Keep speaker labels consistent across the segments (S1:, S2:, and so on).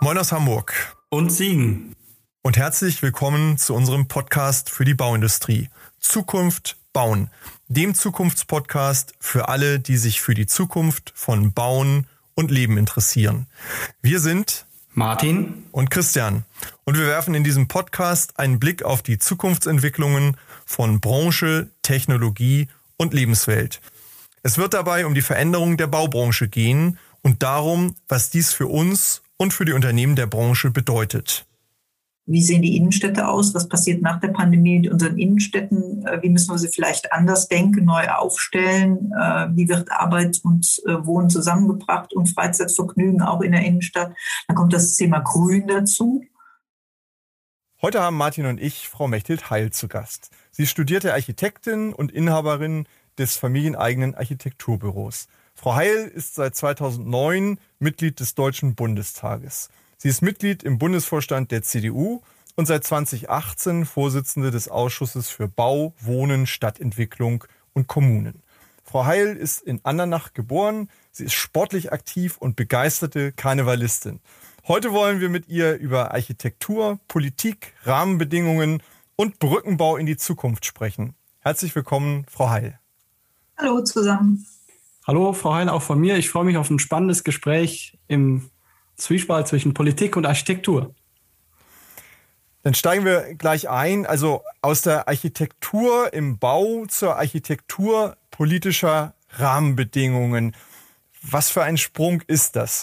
S1: Moin aus Hamburg
S2: und Siegen.
S1: Und herzlich willkommen zu unserem Podcast für die Bauindustrie. Zukunft bauen, dem Zukunftspodcast für alle, die sich für die Zukunft von Bauen und Leben interessieren. Wir sind
S2: Martin
S1: und Christian und wir werfen in diesem Podcast einen Blick auf die Zukunftsentwicklungen von Branche, Technologie und Lebenswelt. Es wird dabei um die Veränderung der Baubranche gehen und darum, was dies für uns und für die Unternehmen der Branche bedeutet.
S3: Wie sehen die Innenstädte aus? Was passiert nach der Pandemie mit unseren Innenstädten? Wie müssen wir sie vielleicht anders denken, neu aufstellen? Wie wird Arbeit und Wohnen zusammengebracht und Freizeitvergnügen auch in der Innenstadt? Dann kommt das Thema Grün dazu.
S1: Heute haben Martin und ich Frau Mechthild-Heil zu Gast. Sie studierte Architektin und Inhaberin des familieneigenen Architekturbüros. Frau Heil ist seit 2009 Mitglied des Deutschen Bundestages. Sie ist Mitglied im Bundesvorstand der CDU und seit 2018 Vorsitzende des Ausschusses für Bau, Wohnen, Stadtentwicklung und Kommunen. Frau Heil ist in Andernach geboren. Sie ist sportlich aktiv und begeisterte Karnevalistin. Heute wollen wir mit ihr über Architektur, Politik, Rahmenbedingungen und Brückenbau in die Zukunft sprechen. Herzlich willkommen, Frau Heil.
S3: Hallo zusammen.
S2: Hallo, Frau Heil, auch von mir. Ich freue mich auf ein spannendes Gespräch im Zwiespalt zwischen Politik und Architektur.
S1: Dann steigen wir gleich ein. Also aus der Architektur im Bau zur Architektur politischer Rahmenbedingungen. Was für ein Sprung ist das?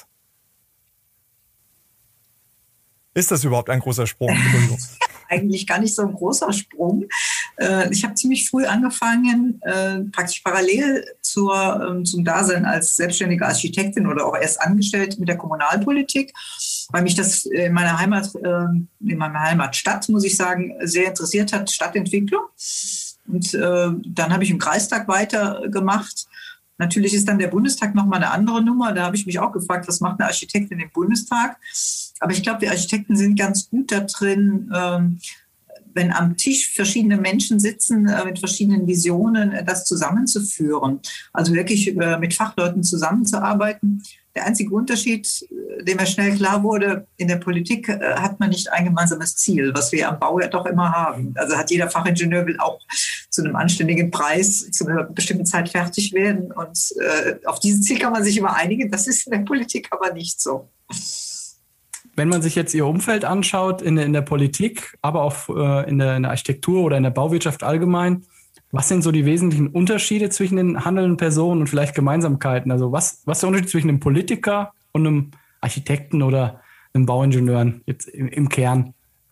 S1: Ist das überhaupt ein großer Sprung?
S3: Eigentlich gar nicht so ein großer Sprung. Ich habe ziemlich früh angefangen, praktisch parallel zum Dasein als selbstständige Architektin oder auch erst angestellt mit der Kommunalpolitik, weil mich das in meiner Heimatstadt, muss ich sagen, sehr interessiert hat, Stadtentwicklung. Und dann habe ich im Kreistag weitergemacht. Natürlich ist dann der Bundestag nochmal eine andere Nummer. Da habe ich mich auch gefragt, was macht eine Architektin im Bundestag? Aber ich glaube, wir Architekten sind ganz gut da drin, wenn am Tisch verschiedene Menschen sitzen mit verschiedenen Visionen, das zusammenzuführen. Also wirklich mit Fachleuten zusammenzuarbeiten. Der einzige Unterschied, dem mir schnell klar wurde, in der Politik hat man nicht ein gemeinsames Ziel, was wir am Bau ja doch immer haben. Also hat jeder Fachingenieur will auch zu einem anständigen Preis zu einer bestimmten Zeit fertig werden. Und auf dieses Ziel kann man sich immer einigen. Das ist in der Politik aber nicht so.
S2: Wenn man sich jetzt Ihr Umfeld anschaut in der Politik, aber auch in der Architektur oder in der Bauwirtschaft allgemein, was sind so die wesentlichen Unterschiede zwischen den handelnden Personen und vielleicht Gemeinsamkeiten? Also was ist der Unterschied zwischen einem Politiker und einem Architekten oder einem Bauingenieur jetzt im Kern?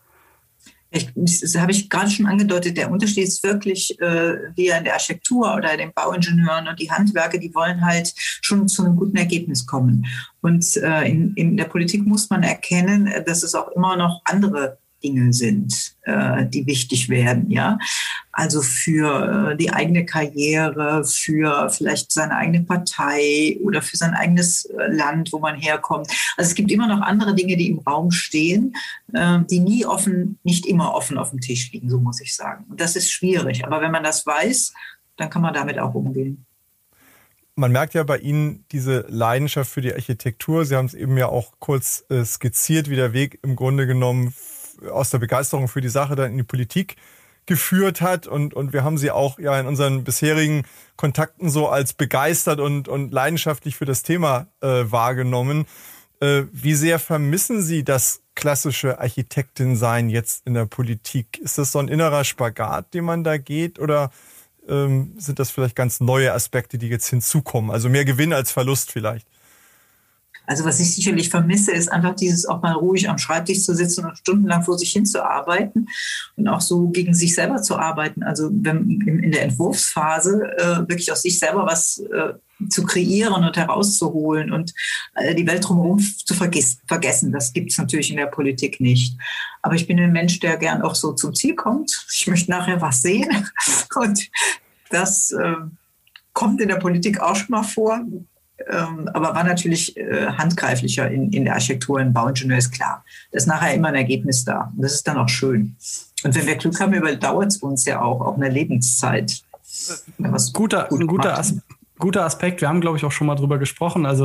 S3: Das habe ich gerade schon angedeutet, der Unterschied ist wirklich, wir in der Architektur oder den Bauingenieuren und die Handwerker, die wollen halt schon zu einem guten Ergebnis kommen. Und in der Politik muss man erkennen, dass es auch immer noch andere Dinge sind, die wichtig werden, ja. Also für die eigene Karriere, für vielleicht seine eigene Partei oder für sein eigenes Land, wo man herkommt. Also es gibt immer noch andere Dinge, die im Raum stehen, die nicht immer offen auf dem Tisch liegen, so muss ich sagen. Und das ist schwierig. Aber wenn man das weiß, dann kann man damit auch umgehen.
S1: Man merkt ja bei Ihnen diese Leidenschaft für die Architektur. Sie haben es eben ja auch kurz skizziert, wie der Weg im Grunde genommen aus der Begeisterung für die Sache dann in die Politik geführt hat. Und wir haben Sie auch ja in unseren bisherigen Kontakten so als begeistert und leidenschaftlich für das Thema wahrgenommen. Wie sehr vermissen Sie das klassische Architektin-Sein jetzt in der Politik? Ist das so ein innerer Spagat, den man da geht? Oder sind das vielleicht ganz neue Aspekte, die jetzt hinzukommen? Also mehr Gewinn als Verlust vielleicht?
S3: Also was ich sicherlich vermisse, ist einfach dieses auch mal ruhig am Schreibtisch zu sitzen und stundenlang vor sich hin zu arbeiten und auch so gegen sich selber zu arbeiten. Also in der Entwurfsphase wirklich aus sich selber was zu kreieren und herauszuholen und die Welt drumherum zu vergessen. Das gibt es natürlich in der Politik nicht. Aber ich bin ein Mensch, der gern auch so zum Ziel kommt. Ich möchte nachher was sehen und das kommt in der Politik auch schon mal vor. Aber war natürlich handgreiflicher in der Architektur, im Bauingenieur ist klar. Da ist nachher immer ein Ergebnis da. Und das ist dann auch schön. Und wenn wir Glück haben, überdauert es uns ja auch eine Lebenszeit.
S2: Ein guter Aspekt. Wir haben, glaube ich, auch schon mal drüber gesprochen. Also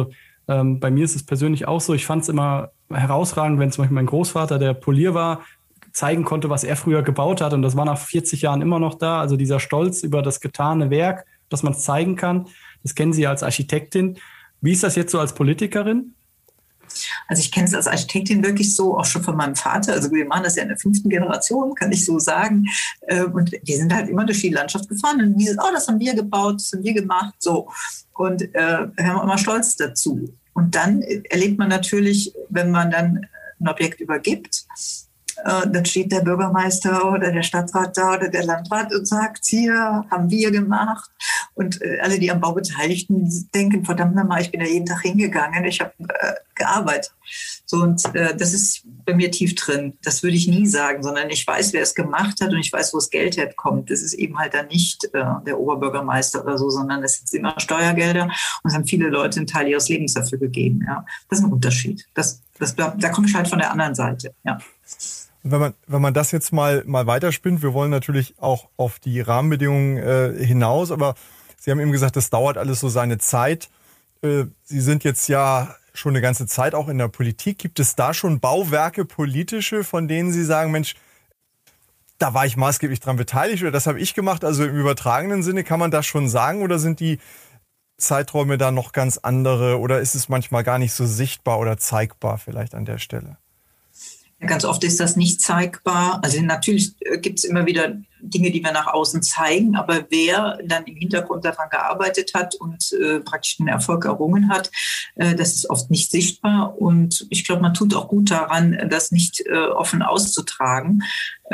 S2: Bei mir ist es persönlich auch so. Ich fand es immer herausragend, wenn zum Beispiel mein Großvater, der Polier war, zeigen konnte, was er früher gebaut hat. Und das war nach 40 Jahren immer noch da. Also dieser Stolz über das getane Werk, dass man es zeigen kann. Das kennen Sie als Architektin. Wie ist das jetzt so als Politikerin?
S3: Also ich kenne es als Architektin wirklich so, auch schon von meinem Vater. Also wir machen das ja in der 5. Generation, kann ich so sagen. Und die sind halt immer durch die Landschaft gefahren und die sind, das haben wir gebaut, das haben wir gemacht, so. Und wir haben immer Stolz dazu. Und dann erlebt man natürlich, wenn man dann ein Objekt übergibt, dann steht der Bürgermeister oder der Stadtrat da oder der Landrat und sagt, hier haben wir gemacht. Und alle, die am Bau Beteiligten, denken, verdammt nochmal, ich bin ja jeden Tag hingegangen, ich habe gearbeitet. So, und das ist bei mir tief drin. Das würde ich nie sagen, sondern ich weiß, wer es gemacht hat und ich weiß, wo das Geld herkommt. Das ist eben halt dann nicht der Oberbürgermeister oder so, sondern es sind immer Steuergelder und es haben viele Leute einen Teil ihres Lebens dafür gegeben. Ja. Das ist ein Unterschied. Da komme ich halt von der anderen Seite. Ja.
S1: Wenn man das jetzt mal weiterspinnt, wir wollen natürlich auch auf die Rahmenbedingungen hinaus, aber Sie haben eben gesagt, das dauert alles so seine Zeit. Sie sind jetzt ja schon eine ganze Zeit auch in der Politik. Gibt es da schon Bauwerke, politische, von denen Sie sagen, Mensch, da war ich maßgeblich dran beteiligt oder das habe ich gemacht? Also im übertragenen Sinne, kann man das schon sagen oder sind die Zeiträume da noch ganz andere oder ist es manchmal gar nicht so sichtbar oder zeigbar vielleicht an der Stelle?
S3: Ganz oft ist das nicht zeigbar. Also natürlich gibt es immer wieder Dinge, die wir nach außen zeigen, aber wer dann im Hintergrund daran gearbeitet hat und praktisch den Erfolg errungen hat, das ist oft nicht sichtbar. Und ich glaube, man tut auch gut daran, das nicht offen auszutragen.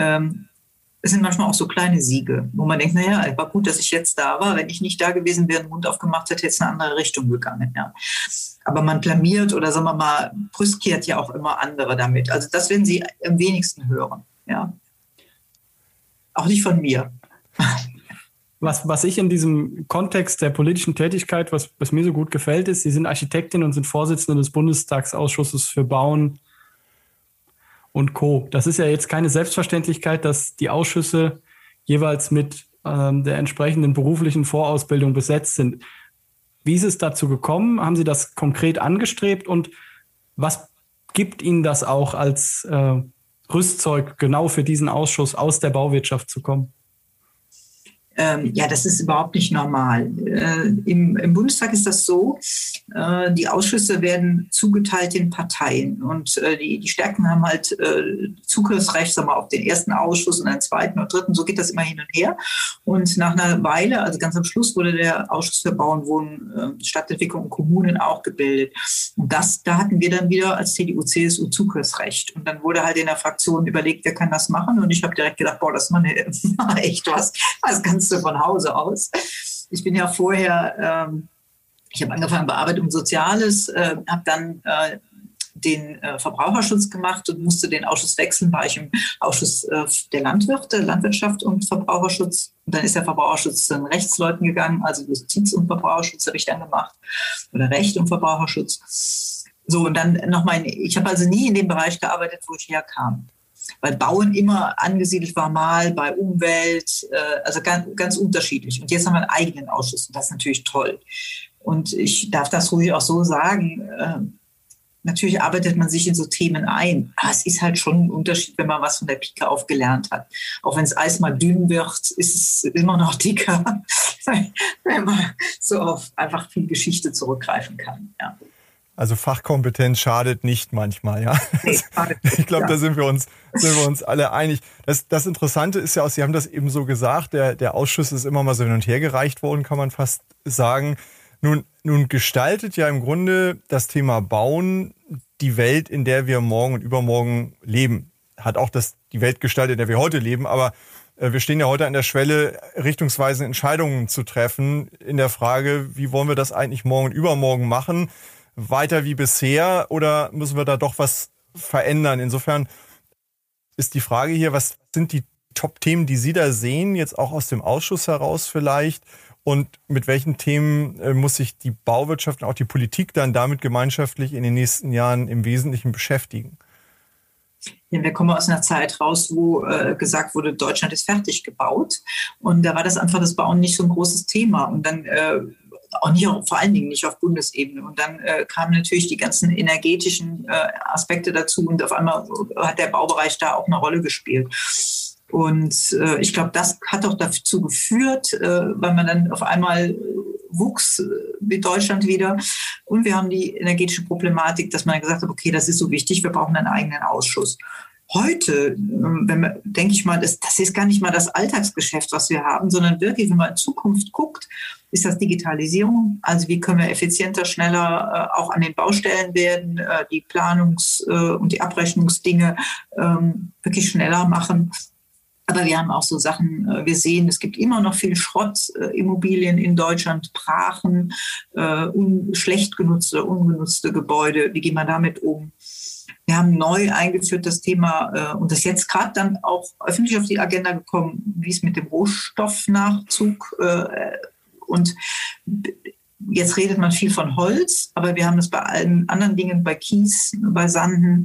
S3: Es sind manchmal auch so kleine Siege, wo man denkt, naja, war gut, dass ich jetzt da war. Wenn ich nicht da gewesen wäre, den Mund aufgemacht hätte, hätte es in eine andere Richtung gegangen. Ja. Aber man blamiert oder sagen wir mal, brüskiert ja auch immer andere damit. Also das werden Sie am wenigsten hören. Ja. Auch nicht von mir.
S2: Was ich in diesem Kontext der politischen Tätigkeit, was mir so gut gefällt, ist, Sie sind Architektin und sind Vorsitzende des Bundestagsausschusses für Bauen und Co. Das ist ja jetzt keine Selbstverständlichkeit, dass die Ausschüsse jeweils mit der entsprechenden beruflichen Vorausbildung besetzt sind. Wie ist es dazu gekommen? Haben Sie das konkret angestrebt? Und was gibt Ihnen das auch als Rüstzeug, genau für diesen Ausschuss aus der Bauwirtschaft zu kommen?
S3: Ja, das ist überhaupt nicht normal. Im Bundestag ist das so, die Ausschüsse werden zugeteilt den Parteien und die Stärken haben halt Zugriffsrecht, sagen wir, auf den ersten Ausschuss und einen zweiten und dritten. So geht das immer hin und her. Und nach einer Weile, also ganz am Schluss, wurde der Ausschuss für Bau und Wohnen, Stadtentwicklung und Kommunen auch gebildet. Und da hatten wir dann wieder als CDU, CSU Zugriffsrecht. Und dann wurde halt in der Fraktion überlegt, wer kann das machen? Und ich habe direkt gedacht, boah, das ist mal echt was ganz von Hause aus. Ich bin ja vorher, ich habe angefangen bei Arbeit und Soziales, habe dann den Verbraucherschutz gemacht und musste den Ausschuss wechseln, war ich im Ausschuss der Landwirte, Landwirtschaft und Verbraucherschutz. Und dann ist der Verbraucherschutz zu den Rechtsleuten gegangen, also Justiz und Verbraucherschutz habe ich dann gemacht oder Recht und Verbraucherschutz. So, und dann nochmal, ich habe also nie in dem Bereich gearbeitet, wo ich herkam. Weil Bauen immer angesiedelt war, mal bei Umwelt, also ganz unterschiedlich. Und jetzt haben wir einen eigenen Ausschuss und das ist natürlich toll. Und ich darf das ruhig auch so sagen, natürlich arbeitet man sich in so Themen ein. Aber es ist halt schon ein Unterschied, wenn man was von der Pike auf gelernt hat. Auch wenn das Eis mal dünn wird, ist es immer noch dicker, wenn man so auf einfach viel Geschichte zurückgreifen kann, ja.
S1: Also Fachkompetenz schadet nicht manchmal, ja. Ich glaube, da sind wir uns alle einig. Das Interessante ist ja auch, Sie haben das eben so gesagt, der Ausschuss ist immer mal so hin und her gereicht worden, kann man fast sagen. Nun gestaltet ja im Grunde das Thema Bauen die Welt, in der wir morgen und übermorgen leben. Hat auch die Welt gestaltet, in der wir heute leben, aber wir stehen ja heute an der Schwelle, richtungsweisende Entscheidungen zu treffen in der Frage, wie wollen wir das eigentlich morgen und übermorgen machen? Weiter wie bisher oder müssen wir da doch was verändern? Insofern ist die Frage hier, was sind die Top-Themen, die Sie da sehen, jetzt auch aus dem Ausschuss heraus vielleicht? Und mit welchen Themen muss sich die Bauwirtschaft und auch die Politik dann damit gemeinschaftlich in den nächsten Jahren im Wesentlichen beschäftigen?
S3: Ja, wir kommen aus einer Zeit raus, wo gesagt wurde, Deutschland ist fertig gebaut. Und da war das einfach das Bauen nicht so ein großes Thema. Und dann auch nicht, vor allen Dingen nicht auf Bundesebene. Und dann kamen natürlich die ganzen energetischen Aspekte dazu und auf einmal hat der Baubereich da auch eine Rolle gespielt. Und ich glaube, das hat auch dazu geführt, weil man dann auf einmal wuchs wie Deutschland wieder. Und wir haben die energetische Problematik, dass man gesagt hat, okay, das ist so wichtig, wir brauchen einen eigenen Ausschuss. Heute, denke ich mal, das ist gar nicht mal das Alltagsgeschäft, was wir haben, sondern wirklich, wenn man in Zukunft guckt, ist das Digitalisierung. Also wie können wir effizienter, schneller auch an den Baustellen werden, die Planungs- und die Abrechnungsdinge wirklich schneller machen. Aber wir haben auch so Sachen, wir sehen, es gibt immer noch viel Schrottimmobilien in Deutschland, Brachen, schlecht genutzte, ungenutzte Gebäude. Wie gehen wir damit um? Wir haben neu eingeführt das Thema, und das ist jetzt gerade dann auch öffentlich auf die Agenda gekommen, wie es mit dem Rohstoffnachzug und jetzt redet man viel von Holz, aber wir haben es bei allen anderen Dingen, bei Kies, bei Sanden,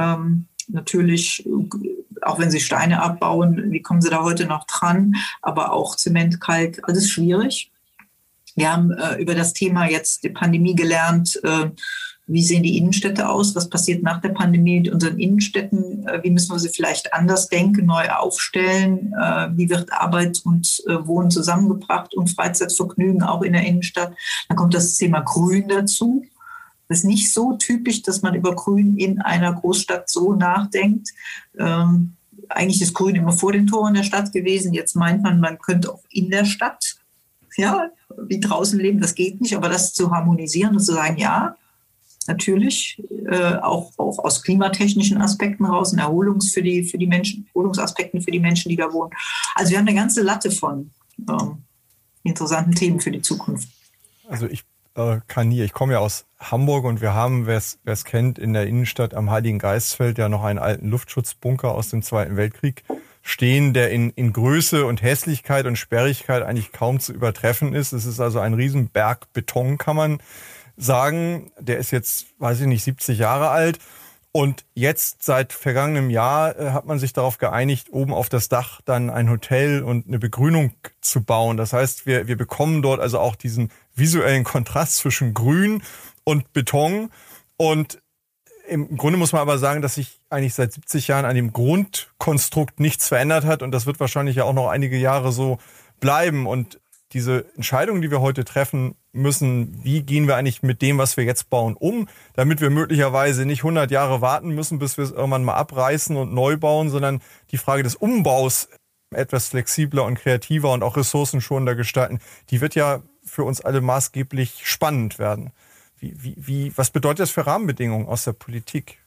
S3: natürlich, auch wenn sie Steine abbauen, wie kommen sie da heute noch dran, aber auch Zement, Kalk, alles schwierig. Wir haben über das Thema jetzt die Pandemie gelernt, wie sehen die Innenstädte aus, was passiert nach der Pandemie mit unseren Innenstädten, wie müssen wir sie vielleicht anders denken, neu aufstellen, wie wird Arbeit und Wohnen zusammengebracht und Freizeitvergnügen auch in der Innenstadt. Dann kommt das Thema Grün dazu. Das ist nicht so typisch, dass man über Grün in einer Großstadt so nachdenkt. Eigentlich ist Grün immer vor den Toren der Stadt gewesen. Jetzt meint man, man könnte auch in der Stadt, ja, wie draußen leben. Das geht nicht, aber das zu harmonisieren und zu sagen, ja, natürlich, auch aus klimatechnischen Aspekten raus, und für die Menschen, Erholungsaspekten für die Menschen, die da wohnen. Also wir haben eine ganze Latte von interessanten Themen für die Zukunft.
S1: Also ich komme ja aus Hamburg und wir haben, wer es kennt, in der Innenstadt am Heiligen Geistfeld ja noch einen alten Luftschutzbunker aus dem Zweiten Weltkrieg stehen, der in Größe und Hässlichkeit und Sperrigkeit eigentlich kaum zu übertreffen ist. Es ist also ein Riesenberg Beton, kann man sagen. Der ist jetzt, weiß ich nicht, 70 Jahre alt. Und jetzt, seit vergangenem Jahr, hat man sich darauf geeinigt, oben auf das Dach dann ein Hotel und eine Begrünung zu bauen. Das heißt, wir bekommen dort also auch diesen visuellen Kontrast zwischen Grün und Beton. Und im Grunde muss man aber sagen, dass sich eigentlich seit 70 Jahren an dem Grundkonstrukt nichts verändert hat. Und das wird wahrscheinlich ja auch noch einige Jahre so bleiben. Und diese Entscheidungen, die wir heute treffen müssen, wie gehen wir eigentlich mit dem, was wir jetzt bauen, um, damit wir möglicherweise nicht 100 Jahre warten müssen, bis wir es irgendwann mal abreißen und neu bauen, sondern die Frage des Umbaus etwas flexibler und kreativer und auch ressourcenschonender gestalten, die wird ja für uns alle maßgeblich spannend werden. Was bedeutet das für Rahmenbedingungen aus der Politik?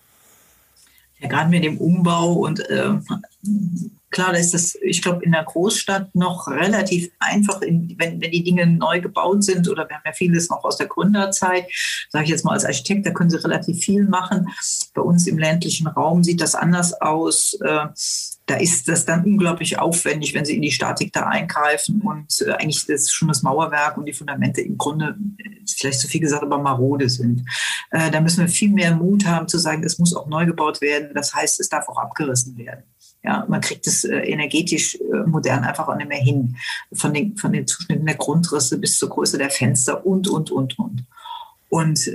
S3: Ja, gerade mit dem Umbau und klar, da ist das, ich glaube, in der Großstadt noch relativ einfach, wenn die Dinge neu gebaut sind, oder wir haben ja vieles noch aus der Gründerzeit, sage ich jetzt mal als Architekt, da können sie relativ viel machen. Bei uns im ländlichen Raum sieht das anders aus. Da ist das dann unglaublich aufwendig, wenn sie in die Statik da eingreifen und eigentlich das schon das Mauerwerk und die Fundamente im Grunde, vielleicht zu viel gesagt, aber marode sind. Da müssen wir viel mehr Mut haben zu sagen, es muss auch neu gebaut werden. Das heißt, es darf auch abgerissen werden. Ja, man kriegt es energetisch modern einfach auch nicht mehr hin. Von den Zuschnitten der Grundrisse bis zur Größe der Fenster und. Und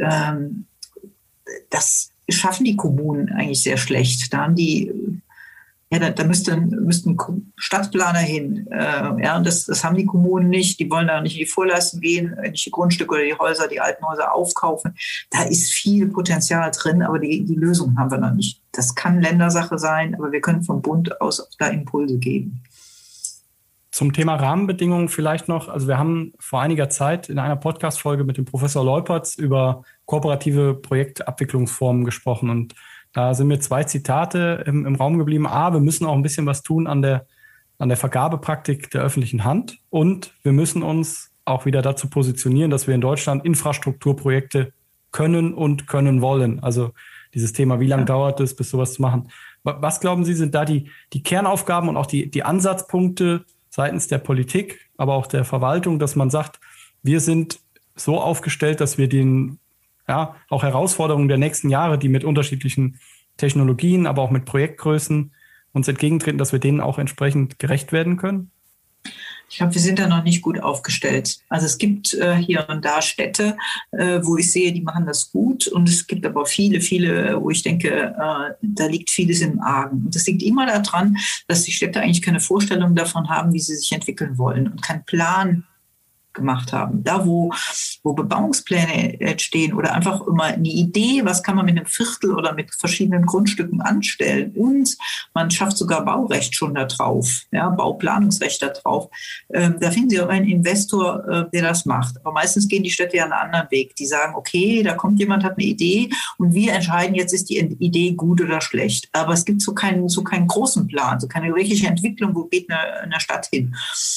S3: das schaffen die Kommunen eigentlich sehr schlecht. Da haben die, da müssten Stadtplaner hin. Und das haben die Kommunen nicht. Die wollen da nicht in die Vorleistung gehen, nicht die Grundstücke oder die Häuser, die alten Häuser aufkaufen. Da ist viel Potenzial drin, aber die Lösung haben wir noch nicht. Das kann Ländersache sein, aber wir können vom Bund aus da Impulse geben.
S2: Zum Thema Rahmenbedingungen vielleicht noch. Also wir haben vor einiger Zeit in einer Podcast-Folge mit dem Professor Leupertz über kooperative Projektabwicklungsformen gesprochen. Und da sind mir 2 Zitate im Raum geblieben. A, wir müssen auch ein bisschen was tun an der Vergabepraktik der öffentlichen Hand. Und wir müssen uns auch wieder dazu positionieren, dass wir in Deutschland Infrastrukturprojekte können und können wollen. Also dieses Thema, wie lange dauert es, bis sowas zu machen. Was glauben Sie, sind da die Kernaufgaben und auch die Ansatzpunkte seitens der Politik, aber auch der Verwaltung, dass man sagt, wir sind so aufgestellt, dass wir den auch Herausforderungen der nächsten Jahre, die mit unterschiedlichen Technologien, aber auch mit Projektgrößen uns entgegentreten, dass wir denen auch entsprechend gerecht werden können?
S3: Ich glaube, wir sind da noch nicht gut aufgestellt. Also es gibt hier und da Städte, wo ich sehe, die machen das gut. Und es gibt aber viele, wo ich denke, da liegt vieles im Argen. Und das liegt immer daran, dass die Städte eigentlich keine Vorstellung davon haben, wie sie sich entwickeln wollen und keinen Plan gemacht haben. Da, wo Bebauungspläne entstehen oder einfach immer eine Idee, was kann man mit einem Viertel oder mit verschiedenen Grundstücken anstellen, und man schafft sogar Baurecht schon da drauf, ja, Bauplanungsrecht da drauf. Da finden Sie auch einen Investor, der das macht. Aber meistens gehen die Städte ja einen anderen Weg. Die sagen, okay, da kommt jemand, hat eine Idee und wir entscheiden jetzt, ist die Idee gut oder schlecht. Aber es gibt so keinen großen Plan, so keine wirkliche Entwicklung, wo geht eine Stadt hin.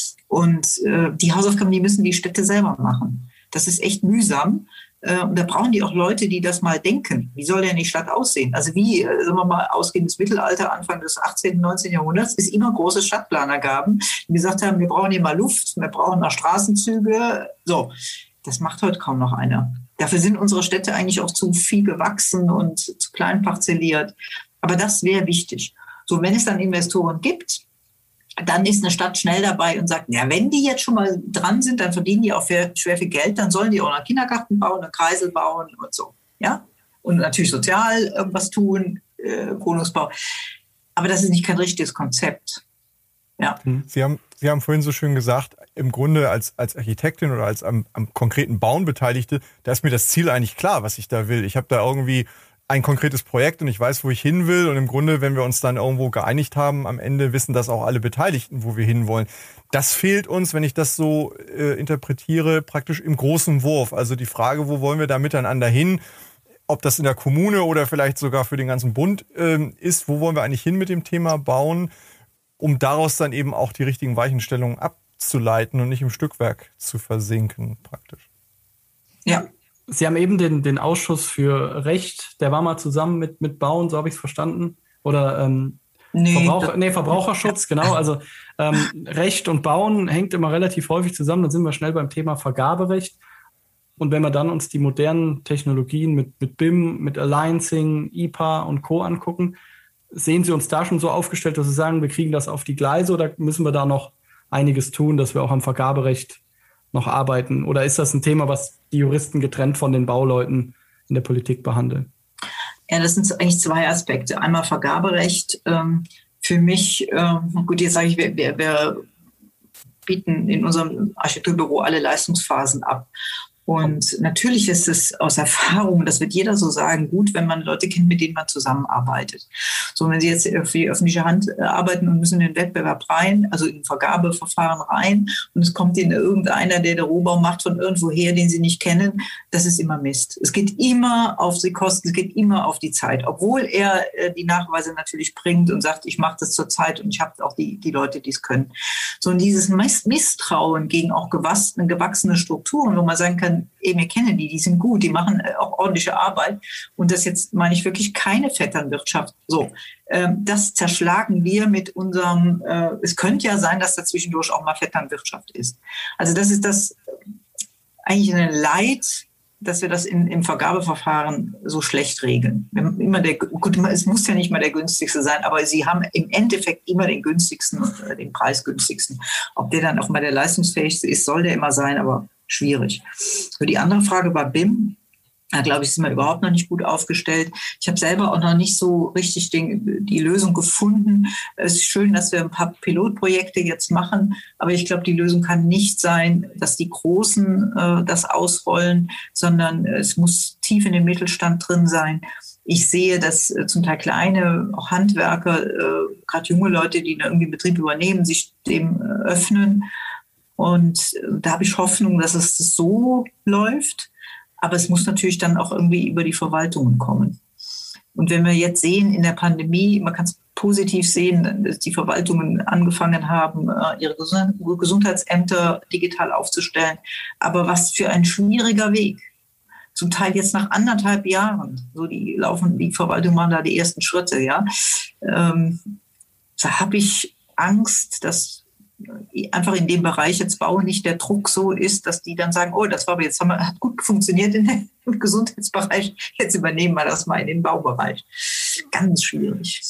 S3: Und die Hausaufgaben, die müssen die Städte selber machen. Das ist echt mühsam. Und da brauchen die auch Leute, die das mal denken. Wie soll denn die Stadt aussehen? Also wie, sagen wir mal, ausgehendes Mittelalter, Anfang des 18., 19. Jahrhunderts, es immer große Stadtplaner gaben, die gesagt haben, wir brauchen hier mal Luft, wir brauchen mal Straßenzüge. So, das macht heute kaum noch einer. Dafür sind unsere Städte eigentlich auch zu viel gewachsen und zu klein parzelliert. Aber das wäre wichtig. So, wenn es dann Investoren gibt, dann ist eine Stadt schnell dabei und sagt, ja, wenn die jetzt schon mal dran sind, dann verdienen die auch schwer viel Geld, dann sollen die auch einen Kindergarten bauen, einen Kreisel bauen und so. Ja? Und natürlich sozial irgendwas tun, Wohnungsbau. Aber das ist nicht kein richtiges Konzept. Ja.
S1: Sie haben vorhin so schön gesagt, im Grunde als Architektin oder als am konkreten Bauen Beteiligte, da ist mir das Ziel eigentlich klar, was ich da will. Ich habe da irgendwie ein konkretes Projekt und ich weiß, wo ich hin will. Und im Grunde, wenn wir uns dann irgendwo geeinigt haben, am Ende wissen das auch alle Beteiligten, wo wir hinwollen. Das fehlt uns, wenn ich das so interpretiere, praktisch im großen Wurf. Also die Frage, wo wollen wir da miteinander hin? Ob das in der Kommune oder vielleicht sogar für den ganzen Bund ist, wo wollen wir eigentlich hin mit dem Thema Bauen, um daraus dann eben auch die richtigen Weichenstellungen abzuleiten und nicht im Stückwerk zu versinken praktisch.
S3: Ja.
S2: Sie haben eben den Ausschuss für Recht, der war mal zusammen mit Bauen, so habe ich es verstanden. Oder Verbraucherschutz, genau. Also Recht und Bauen hängt immer relativ häufig zusammen. Dann sind wir schnell beim Thema Vergaberecht. Und wenn wir dann uns die modernen Technologien mit BIM, mit Alliancing, IPA und Co. angucken, sehen Sie uns da schon so aufgestellt, dass Sie sagen, wir kriegen das auf die Gleise, oder müssen wir da noch einiges tun, dass wir auch am Vergaberecht noch arbeiten? Oder ist das ein Thema, was die Juristen getrennt von den Bauleuten in der Politik behandeln?
S3: Ja, das sind eigentlich zwei Aspekte. Einmal Vergaberecht. Für mich, gut, jetzt sage ich, wir bieten in unserem Architekturbüro alle Leistungsphasen ab. Und natürlich ist es aus Erfahrung, das wird jeder so sagen, gut, wenn man Leute kennt, mit denen man zusammenarbeitet. So, wenn Sie jetzt für die öffentliche Hand arbeiten und müssen in den Wettbewerb rein, also in ein Vergabeverfahren rein, und es kommt Ihnen irgendeiner, der Rohbau macht von irgendwoher, den Sie nicht kennen, das ist immer Mist. Es geht immer auf die Kosten, es geht immer auf die Zeit, obwohl er die Nachweise natürlich bringt und sagt, ich mache das zur Zeit und ich habe auch die Leute, die es können. So, und dieses Misstrauen gegen auch gewachsene Strukturen, wo man sagen kann, wir kennen die sind gut, die machen auch ordentliche Arbeit. Und das jetzt meine ich wirklich keine Vetternwirtschaft. So, das zerschlagen wir mit unserem, es könnte ja sein, dass da zwischendurch auch mal Vetternwirtschaft ist. Also das ist das eigentlich ein Leid, dass wir das im Vergabeverfahren so schlecht regeln. Es muss ja nicht mal der günstigste sein, aber sie haben im Endeffekt immer den günstigsten und den preisgünstigsten. Ob der dann auch mal der leistungsfähigste ist, soll der immer sein, aber schwierig. Für die andere Frage war BIM. Da glaube ich, sind wir überhaupt noch nicht gut aufgestellt. Ich habe selber auch noch nicht so richtig die Lösung gefunden. Es ist schön, dass wir ein paar Pilotprojekte jetzt machen, aber ich glaube, die Lösung kann nicht sein, dass die Großen das ausrollen, sondern es muss tief in den Mittelstand drin sein. Ich sehe, dass zum Teil kleine, auch Handwerker, gerade junge Leute, die irgendwie einen Betrieb übernehmen, sich dem öffnen. Und da habe ich Hoffnung, dass es so läuft. Aber es muss natürlich dann auch irgendwie über die Verwaltungen kommen. Und wenn wir jetzt sehen in der Pandemie, man kann es positiv sehen, dass die Verwaltungen angefangen haben, ihre Gesundheitsämter digital aufzustellen. Aber was für ein schwieriger Weg. Zum Teil jetzt nach 1,5 Jahren. So die Verwaltungen machen da die ersten Schritte. Ja, da habe ich Angst, dass einfach in dem Bereich jetzt Bau nicht der Druck so ist, dass die dann sagen, oh, das war aber jetzt, hat gut funktioniert im Gesundheitsbereich, jetzt übernehmen wir das mal in den Baubereich. Ganz schwierig.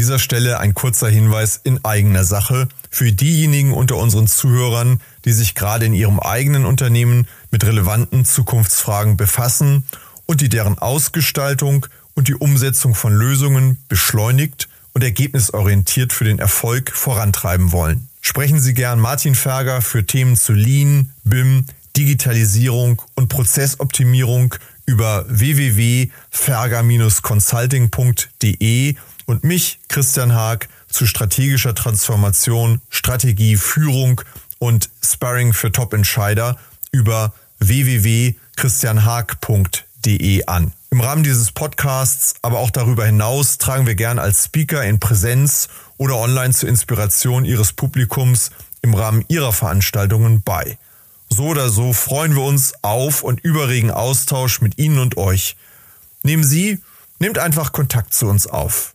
S1: dieser Stelle ein kurzer Hinweis in eigener Sache für diejenigen unter unseren Zuhörern, die sich gerade in ihrem eigenen Unternehmen mit relevanten Zukunftsfragen befassen und die deren Ausgestaltung und die Umsetzung von Lösungen beschleunigt und ergebnisorientiert für den Erfolg vorantreiben wollen. Sprechen Sie gern Martin Ferger für Themen zu Lean, BIM, Digitalisierung und Prozessoptimierung über www.ferger-consulting.de und mich, Christian Haag, zu strategischer Transformation, Strategie, Führung und Sparring für Top-Entscheider über www.christianhaag.de an. Im Rahmen dieses Podcasts, aber auch darüber hinaus, tragen wir gern als Speaker in Präsenz oder online zur Inspiration Ihres Publikums im Rahmen Ihrer Veranstaltungen bei. So oder so freuen wir uns auf und über regen Austausch mit Ihnen und euch. Nehmt einfach Kontakt zu uns auf.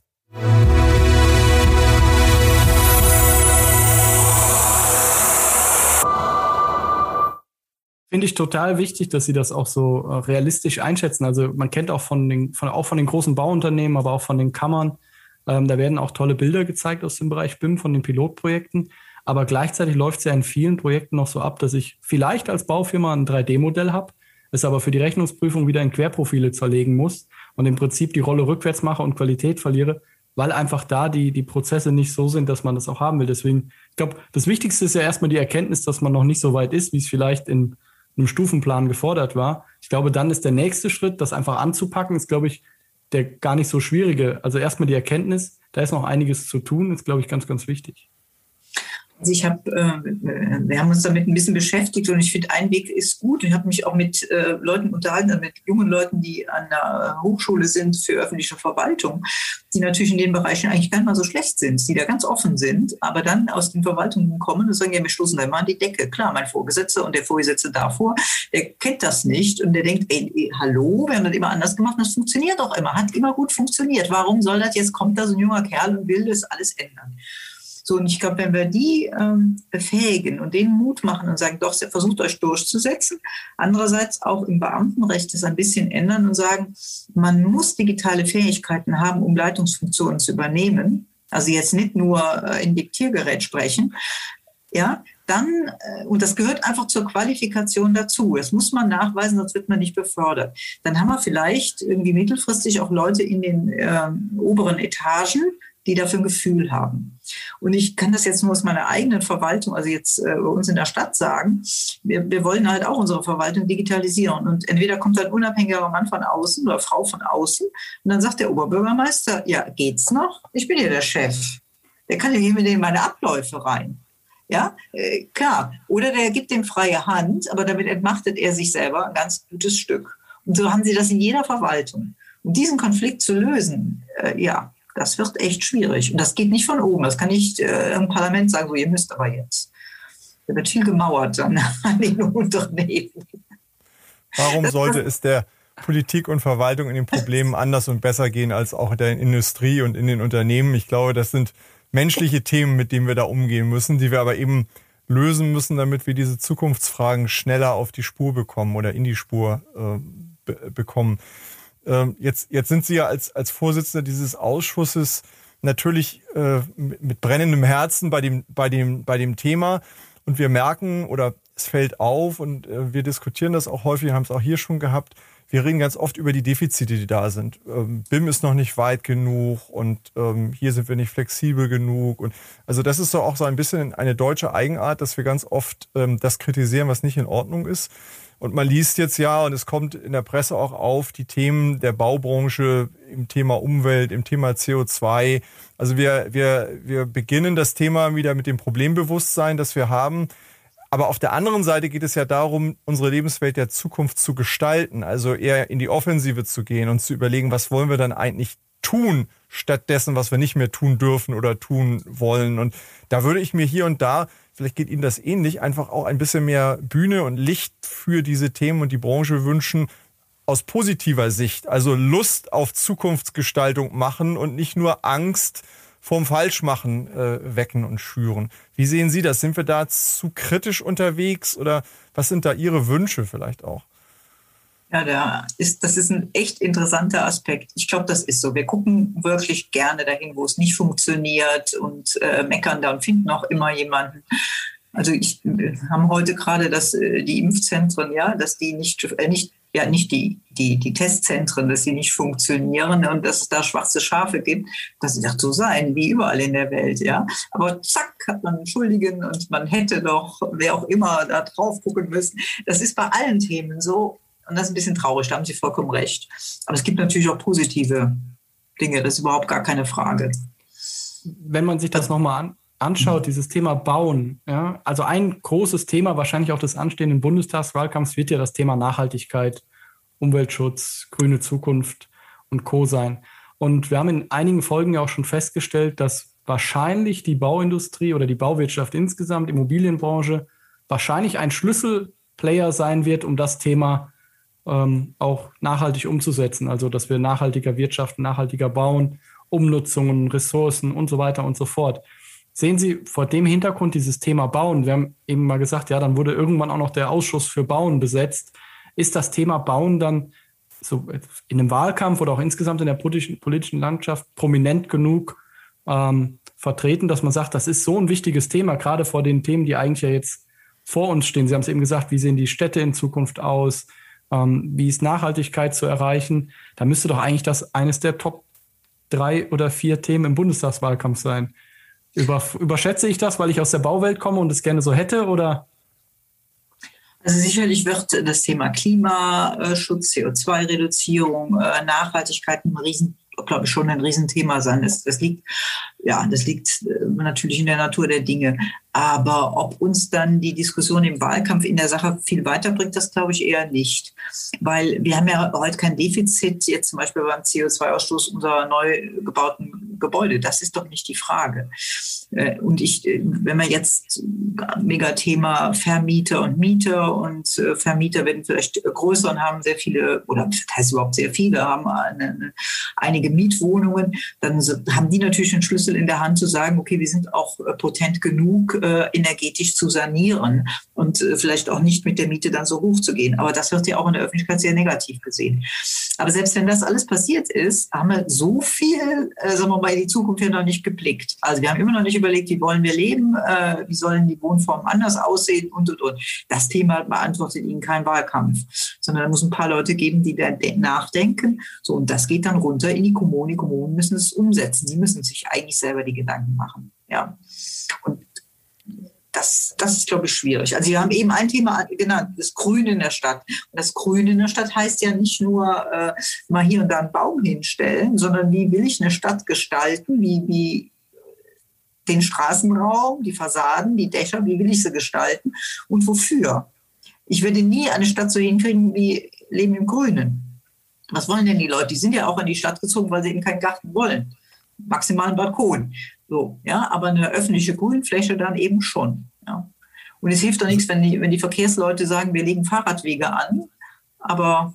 S2: Finde ich total wichtig, dass Sie das auch so realistisch einschätzen. Also man kennt auch von den großen Bauunternehmen, aber auch von den Kammern, da werden auch tolle Bilder gezeigt aus dem Bereich BIM von den Pilotprojekten. Aber gleichzeitig läuft es ja in vielen Projekten noch so ab, dass ich vielleicht als Baufirma ein 3D-Modell habe, es aber für die Rechnungsprüfung wieder in Querprofile zerlegen muss und im Prinzip die Rolle rückwärts mache und Qualität verliere, weil einfach da die Prozesse nicht so sind, dass man das auch haben will. Deswegen, ich glaube, das Wichtigste ist ja erstmal die Erkenntnis, dass man noch nicht so weit ist, wie es vielleicht in einem Stufenplan gefordert war. Ich glaube, dann ist der nächste Schritt, das einfach anzupacken, ist, glaube ich, der gar nicht so schwierige. Also erstmal die Erkenntnis, da ist noch einiges zu tun, ist, glaube ich, ganz, ganz wichtig.
S3: Also wir haben uns damit ein bisschen beschäftigt und ich finde, ein Weg ist gut. Ich habe mich auch mit Leuten unterhalten, mit jungen Leuten, die an der Hochschule sind für öffentliche Verwaltung, die natürlich in den Bereichen eigentlich gar nicht mal so schlecht sind, die da ganz offen sind, aber dann aus den Verwaltungen kommen und sagen, ja, wir stoßen da immer an die Decke. Klar, mein Vorgesetzter und der Vorgesetzte davor, der kennt das nicht und der denkt, ey, hallo, wir haben das immer anders gemacht, das funktioniert doch immer, hat immer gut funktioniert. Warum soll das jetzt, kommt da so ein junger Kerl und will das alles ändern? So, und ich glaube, wenn wir die befähigen und denen Mut machen und sagen, doch, versucht euch durchzusetzen, andererseits auch im Beamtenrecht das ein bisschen ändern und sagen, man muss digitale Fähigkeiten haben, um Leitungsfunktionen zu übernehmen, also jetzt nicht nur in Diktiergerät sprechen, ja, dann, und das gehört einfach zur Qualifikation dazu, das muss man nachweisen, sonst wird man nicht befördert. Dann haben wir vielleicht irgendwie mittelfristig auch Leute in den oberen Etagen, die dafür ein Gefühl haben. Und ich kann das jetzt nur aus meiner eigenen Verwaltung, also jetzt bei uns in der Stadt sagen, wir wollen halt auch unsere Verwaltung digitalisieren. Und entweder kommt ein unabhängiger Mann von außen oder Frau von außen und dann sagt der Oberbürgermeister, ja, geht's noch? Ich bin hier der Chef. Der kann ja hier mit in meine Abläufe rein. Ja, klar. Oder der gibt dem freie Hand, aber damit entmachtet er sich selber ein ganz gutes Stück. Und so haben sie das in jeder Verwaltung. Und diesen Konflikt zu lösen, das wird echt schwierig. Und das geht nicht von oben. Das kann nicht im Parlament sagen, so, ihr müsst aber jetzt. Da wird viel gemauert dann an den Unternehmen.
S1: Warum sollte es der Politik und Verwaltung in den Problemen anders und besser gehen als auch in der Industrie und in den Unternehmen? Ich glaube, das sind menschliche Themen, mit denen wir da umgehen müssen, die wir aber eben lösen müssen, damit wir diese Zukunftsfragen schneller auf die Spur bekommen oder in die Spur bekommen. Jetzt sind Sie ja als Vorsitzender dieses Ausschusses natürlich mit brennendem Herzen bei dem Thema und wir merken oder es fällt auf und wir diskutieren das auch häufig, haben es auch hier schon gehabt. Wir reden ganz oft über die Defizite, die da sind. BIM ist noch nicht weit genug und hier sind wir nicht flexibel genug. Und also das ist doch auch so ein bisschen eine deutsche Eigenart, dass wir ganz oft das kritisieren, was nicht in Ordnung ist. Und man liest jetzt ja, und es kommt in der Presse auch auf, die Themen der Baubranche im Thema Umwelt, im Thema CO2. Also wir beginnen das Thema wieder mit dem Problembewusstsein, das wir haben. Aber auf der anderen Seite geht es ja darum, unsere Lebenswelt der Zukunft zu gestalten. Also eher in die Offensive zu gehen und zu überlegen, was wollen wir dann eigentlich tun, stattdessen, was wir nicht mehr tun dürfen oder tun wollen. Und da würde ich mir hier und da, vielleicht geht Ihnen das ähnlich, einfach auch ein bisschen mehr Bühne und Licht für diese Themen und die Branche wünschen, aus positiver Sicht. Also Lust auf Zukunftsgestaltung machen und nicht nur Angst vorm Falschmachen wecken und schüren. Wie sehen Sie das? Sind wir da zu kritisch unterwegs oder was sind da Ihre Wünsche vielleicht auch?
S3: Ja, das ist ein echt interessanter Aspekt. Ich glaube, das ist so. Wir gucken wirklich gerne dahin, wo es nicht funktioniert und meckern da und finden auch immer jemanden. Also wir haben heute gerade die Impfzentren, ja, dass die nicht die Testzentren, dass sie nicht funktionieren und dass es da schwarze Schafe gibt. Das wird so sein, wie überall in der Welt, ja. Aber zack, hat man einen Schuldigen und man hätte doch, wer auch immer, da drauf gucken müssen. Das ist bei allen Themen so. Und das ist ein bisschen traurig, da haben Sie vollkommen recht. Aber es gibt natürlich auch positive Dinge, das ist überhaupt gar keine Frage.
S2: Wenn man sich das nochmal anschaut, dieses Thema Bauen, ja, also ein großes Thema wahrscheinlich auch des anstehenden Bundestagswahlkampfs wird ja das Thema Nachhaltigkeit, Umweltschutz, grüne Zukunft und Co. sein. Und wir haben in einigen Folgen ja auch schon festgestellt, dass wahrscheinlich die Bauindustrie oder die Bauwirtschaft insgesamt, Immobilienbranche, wahrscheinlich ein Schlüsselplayer sein wird, um das Thema auch nachhaltig umzusetzen. Also, dass wir nachhaltiger wirtschaften, nachhaltiger bauen, Umnutzungen, Ressourcen und so weiter und so fort. Sehen Sie vor dem Hintergrund dieses Thema Bauen, wir haben eben mal gesagt, ja, dann wurde irgendwann auch noch der Ausschuss für Bauen besetzt. Ist das Thema Bauen dann so in einem Wahlkampf oder auch insgesamt in der politischen Landschaft prominent genug vertreten, dass man sagt, das ist so ein wichtiges Thema, gerade vor den Themen, die eigentlich ja jetzt vor uns stehen. Sie haben es eben gesagt, wie sehen die Städte in Zukunft aus? Wie ist Nachhaltigkeit zu erreichen? Da müsste doch eigentlich das eines der Top 3 oder 4 Themen im Bundestagswahlkampf sein. Überschätze ich das, weil ich aus der Bauwelt komme und es gerne so hätte, oder?
S3: Also sicherlich wird das Thema Klimaschutz, CO2-Reduzierung, Nachhaltigkeit glaube ich, schon ein Riesenthema sein. Das liegt natürlich in der Natur der Dinge. Aber ob uns dann die Diskussion im Wahlkampf in der Sache viel weiterbringt, das glaube ich eher nicht. Weil wir haben ja heute kein Defizit, jetzt zum Beispiel beim CO2-Ausstoß unserer neu gebauten Gebäude. Das ist doch nicht die Frage. Und wenn wir jetzt Megathema Vermieter und Mieter und Vermieter werden vielleicht größer und haben sehr viele, oder das heißt überhaupt sehr viele, haben einige Mietwohnungen, dann haben die natürlich einen Schlüssel in der Hand zu sagen, okay, wir sind auch potent genug, energetisch zu sanieren und vielleicht auch nicht mit der Miete dann so hoch zu gehen. Aber das wird ja auch in der Öffentlichkeit sehr negativ gesehen. Aber selbst wenn das alles passiert ist, haben wir so viel, sagen wir mal, in die Zukunft ja noch nicht geblickt. Also wir haben immer noch nicht überlegt, wie wollen wir leben, wie sollen die Wohnformen anders aussehen und. Das Thema beantwortet Ihnen kein Wahlkampf, sondern da muss ein paar Leute geben, die da nachdenken. So, und das geht dann runter in die Kommunen. Die Kommunen müssen es umsetzen. Die müssen sich eigentlich selber die Gedanken machen. Ja. Und das ist, glaube ich, schwierig. Also wir haben eben ein Thema genannt, das Grün in der Stadt. Und das Grün in der Stadt heißt ja nicht nur mal hier und da einen Baum hinstellen, sondern wie will ich eine Stadt gestalten, wie den Straßenraum, die Fassaden, die Dächer, wie will ich sie gestalten und wofür? Ich werde nie eine Stadt so hinkriegen wie Leben im Grünen. Was wollen denn die Leute? Die sind ja auch in die Stadt gezogen, weil sie eben keinen Garten wollen. Maximal einen Balkon. So, ja, aber eine öffentliche Grünfläche dann eben schon. Ja. Und es hilft doch nichts, wenn die Verkehrsleute sagen, wir legen Fahrradwege an, aber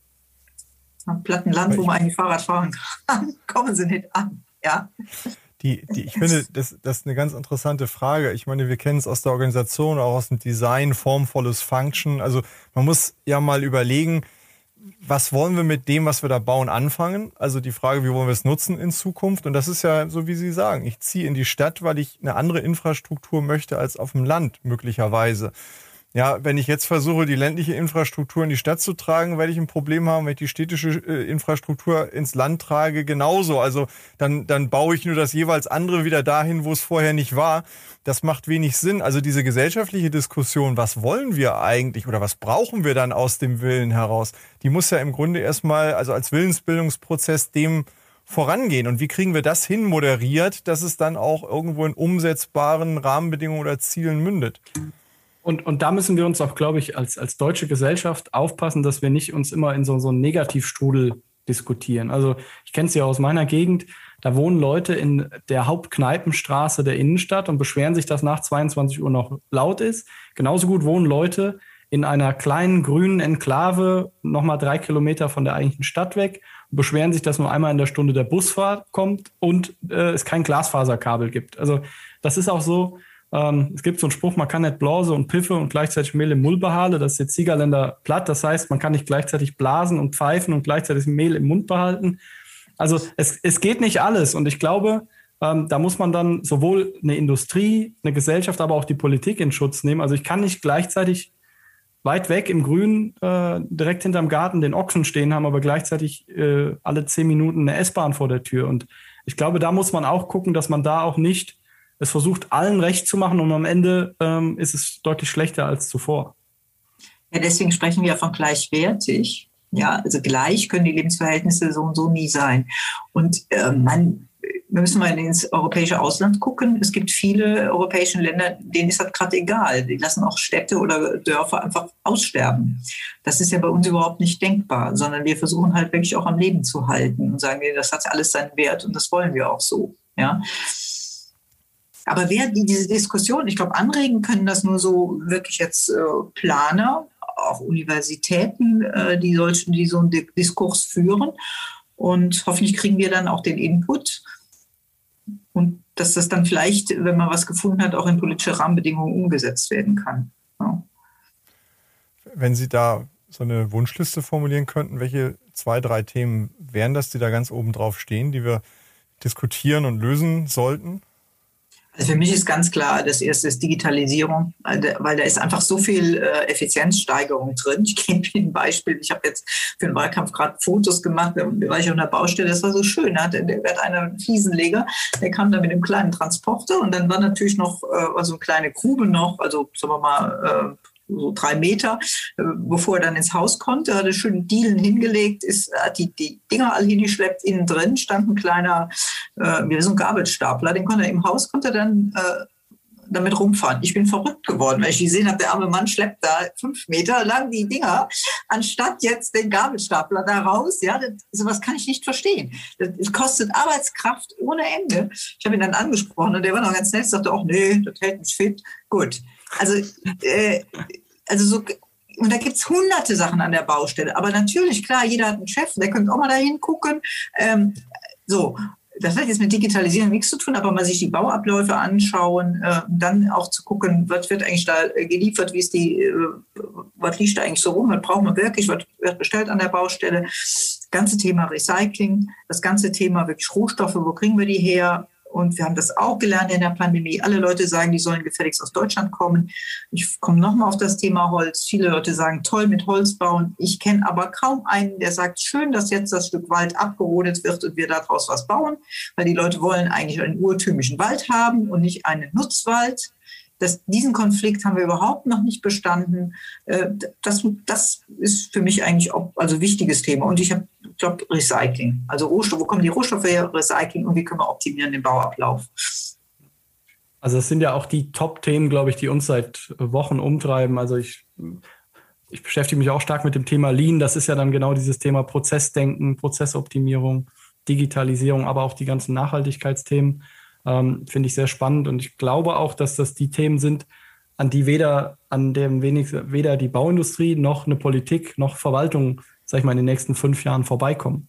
S3: am platten Land, wo man eigentlich Fahrrad fahren kann, kommen sie nicht an. Ja.
S1: Ich finde, das ist eine ganz interessante Frage. Ich meine, wir kennen es aus der Organisation, auch aus dem Design, formvolles Function. Also man muss ja mal überlegen, was wollen wir mit dem, was wir da bauen, anfangen? Also die Frage, wie wollen wir es nutzen in Zukunft? Und das ist ja so, wie Sie sagen, ich ziehe in die Stadt, weil ich eine andere Infrastruktur möchte als auf dem Land möglicherweise. Ja, wenn ich jetzt versuche, die ländliche Infrastruktur in die Stadt zu tragen, werde ich ein Problem haben, wenn ich die städtische Infrastruktur ins Land trage, genauso. Also dann baue ich nur das jeweils andere wieder dahin, wo es vorher nicht war. Das macht wenig Sinn. Also diese gesellschaftliche Diskussion, was wollen wir eigentlich oder was brauchen wir dann aus dem Willen heraus, die muss ja im Grunde erstmal, also als Willensbildungsprozess dem vorangehen. Und wie kriegen wir das hin moderiert, dass es dann auch irgendwo in umsetzbaren Rahmenbedingungen oder Zielen mündet?
S2: Und da müssen wir uns auch, glaube ich, als deutsche Gesellschaft aufpassen, dass wir nicht uns immer in so einen Negativstrudel diskutieren. Also ich kenne es ja aus meiner Gegend, da wohnen Leute in der Hauptkneipenstraße der Innenstadt und beschweren sich, dass nach 22 Uhr noch laut ist. Genauso gut wohnen Leute in einer kleinen grünen Enklave, nochmal 3 Kilometer von der eigentlichen Stadt weg, und beschweren sich, dass nur einmal in der Stunde der Busfahrt kommt und es kein Glasfaserkabel gibt. Also das ist auch so, Es gibt so einen Spruch, man kann nicht Blase und Piffe und gleichzeitig Mehl im Mund behalten. Das ist jetzt Siegerländer platt. Das heißt, man kann nicht gleichzeitig blasen und pfeifen und gleichzeitig Mehl im Mund behalten. Also es geht nicht alles. Und ich glaube, da muss man dann sowohl eine Industrie, eine Gesellschaft, aber auch die Politik in Schutz nehmen. Also ich kann nicht gleichzeitig weit weg im Grün direkt hinterm Garten den Ochsen stehen haben, aber gleichzeitig alle 10 Minuten eine S-Bahn vor der Tür. Und ich glaube, da muss man auch gucken, dass man da auch nicht es versucht, allen recht zu machen und am Ende ist es deutlich schlechter als zuvor.
S3: Ja, deswegen sprechen wir von gleichwertig. Ja, also gleich können die Lebensverhältnisse so und so nie sein. Und wir müssen mal ins europäische Ausland gucken. Es gibt viele europäische Länder, denen ist das gerade egal. Die lassen auch Städte oder Dörfer einfach aussterben. Das ist ja bei uns überhaupt nicht denkbar, sondern wir versuchen halt wirklich auch am Leben zu halten und sagen, das hat alles seinen Wert und das wollen wir auch so. Ja. Aber diese Diskussion, ich glaube, anregen können das nur so wirklich jetzt Planer, auch Universitäten, die so einen Diskurs führen. Und hoffentlich kriegen wir dann auch den Input. Und dass das dann vielleicht, wenn man was gefunden hat, auch in politische Rahmenbedingungen umgesetzt werden kann. Ja.
S1: Wenn Sie da so eine Wunschliste formulieren könnten, welche 2, 3 Themen wären das, die da ganz oben drauf stehen, die wir diskutieren und lösen sollten?
S3: Also für mich ist ganz klar, das erste ist Digitalisierung, weil da ist einfach so viel Effizienzsteigerung drin. Ich gebe Ihnen ein Beispiel. Ich habe jetzt für den Wahlkampf gerade Fotos gemacht, da war ich auf einer Baustelle, das war so schön. Der hat einen Fliesenleger, der kam da mit einem kleinen Transporter und dann war natürlich noch also eine kleine Grube noch, also sagen wir mal so 3 Meter, bevor er dann ins Haus konnte, hat er schön Dielen hingelegt, hat die Dinger alle hingeschleppt, innen drin stand ein kleiner, wie so ein Gabelstapler, den konnte er im Haus, konnte er dann damit rumfahren. Ich bin verrückt geworden, weil ich gesehen habe, der arme Mann schleppt da 5 Meter lang die Dinger, anstatt jetzt den Gabelstapler da raus. Ja, sowas kann ich nicht verstehen. Das kostet Arbeitskraft ohne Ende. Ich habe ihn dann angesprochen und der war noch ganz nett, sagte auch, nee, das hält mich fit. Gut. Also so, und da gibt es hunderte Sachen an der Baustelle. Aber natürlich, klar, jeder hat einen Chef, der könnte auch mal da hingucken. Das hat jetzt mit Digitalisierung nichts zu tun, aber mal sich die Bauabläufe anschauen, dann auch zu gucken, was wird eigentlich da geliefert, was liegt da eigentlich so rum, was braucht man wirklich, was wird bestellt an der Baustelle. Das ganze Thema Recycling, das ganze Thema wirklich Rohstoffe, wo kriegen wir die her? Und wir haben das auch gelernt in der Pandemie. Alle Leute sagen, die sollen gefälligst aus Deutschland kommen. Ich komme nochmal auf das Thema Holz. Viele Leute sagen, toll mit Holz bauen. Ich kenne aber kaum einen, der sagt, schön, dass jetzt das Stück Wald abgerodet wird und wir daraus was bauen. Weil die Leute wollen eigentlich einen urtümlichen Wald haben und nicht einen Nutzwald. Diesen Konflikt haben wir überhaupt noch nicht bestanden. Das ist für mich eigentlich auch ein wichtiges Thema. Und ich glaube, Recycling. Also Rohstoffe, wo kommen die Rohstoffe her? Recycling und wie können wir optimieren den Bauablauf?
S2: Also das sind ja auch die Top-Themen, glaube ich, die uns seit Wochen umtreiben. Also ich beschäftige mich auch stark mit dem Thema Lean. Das ist ja dann genau dieses Thema Prozessdenken, Prozessoptimierung, Digitalisierung, aber auch die ganzen Nachhaltigkeitsthemen. Finde ich sehr spannend und ich glaube auch, dass das die Themen sind, an die weder die Bauindustrie noch eine Politik noch Verwaltung, sag ich mal, in den nächsten 5 Jahren vorbeikommen.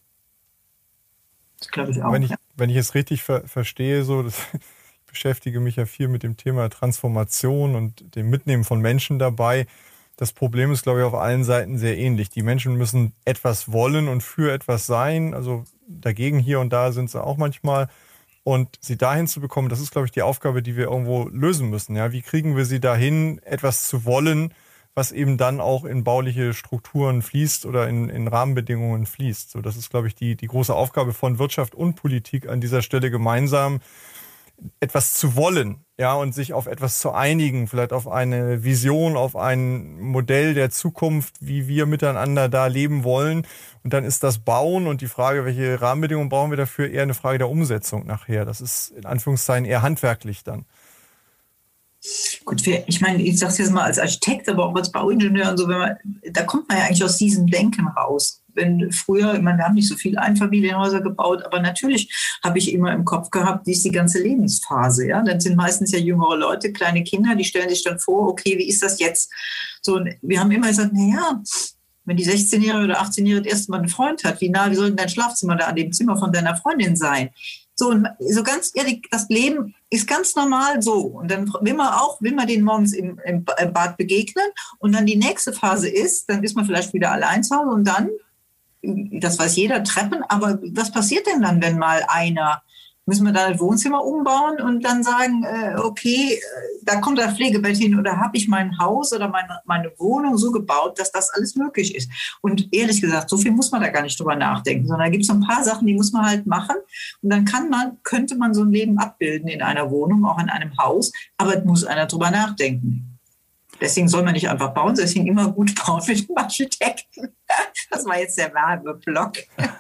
S3: Das glaube ich auch.
S1: Wenn ich es richtig verstehe, ich beschäftige mich ja viel mit dem Thema Transformation und dem Mitnehmen von Menschen dabei. Das Problem ist, glaube ich, auf allen Seiten sehr ähnlich. Die Menschen müssen etwas wollen und für etwas sein. Also dagegen hier und da sind sie auch manchmal. Und sie dahin zu bekommen, das ist, glaube ich, die Aufgabe, die wir irgendwo lösen müssen. Ja, wie kriegen wir sie dahin, etwas zu wollen, was eben dann auch in bauliche Strukturen fließt oder in Rahmenbedingungen fließt. So, das ist, glaube ich, die große Aufgabe von Wirtschaft und Politik an dieser Stelle gemeinsam, etwas zu wollen, ja, und sich auf etwas zu einigen, vielleicht auf eine Vision, auf ein Modell der Zukunft, wie wir miteinander da leben wollen. Und dann ist das Bauen und die Frage, welche Rahmenbedingungen brauchen wir dafür, eher eine Frage der Umsetzung nachher. Das ist in Anführungszeichen eher handwerklich dann.
S3: Gut, ich meine, ich sage es jetzt mal als Architekt, aber auch als Bauingenieur und so, da kommt man ja eigentlich aus diesem Denken raus. Wenn früher, wir haben nicht so viele Einfamilienhäuser gebaut, aber natürlich habe ich immer im Kopf gehabt, wie ist die ganze Lebensphase. Ja? Dann sind meistens ja jüngere Leute, kleine Kinder, die stellen sich dann vor, okay, wie ist das jetzt? So, und wir haben immer gesagt, naja, wenn die 16-Jährige oder 18-Jährige das erste Mal einen Freund hat, wie soll denn dein Schlafzimmer da an dem Zimmer von deiner Freundin sein? So, so ganz ehrlich, das Leben ist ganz normal so. Und dann will man den morgens im Bad begegnen. Und dann die nächste Phase ist, dann ist man vielleicht wieder allein zu Hause und dann, das weiß jeder, Treppen. Aber was passiert denn dann, wenn mal müssen wir da das Wohnzimmer umbauen und dann sagen, okay, da kommt das Pflegebett hin oder habe ich mein Haus oder meine Wohnung so gebaut, dass das alles möglich ist. Und ehrlich gesagt, so viel muss man da gar nicht drüber nachdenken, sondern da gibt es so ein paar Sachen, die muss man halt machen. Und dann könnte man so ein Leben abbilden in einer Wohnung, auch in einem Haus, aber es muss einer drüber nachdenken. Deswegen soll man nicht einfach bauen, deswegen immer gut bauen mit dem Architekten. Das war jetzt der Werbeblock.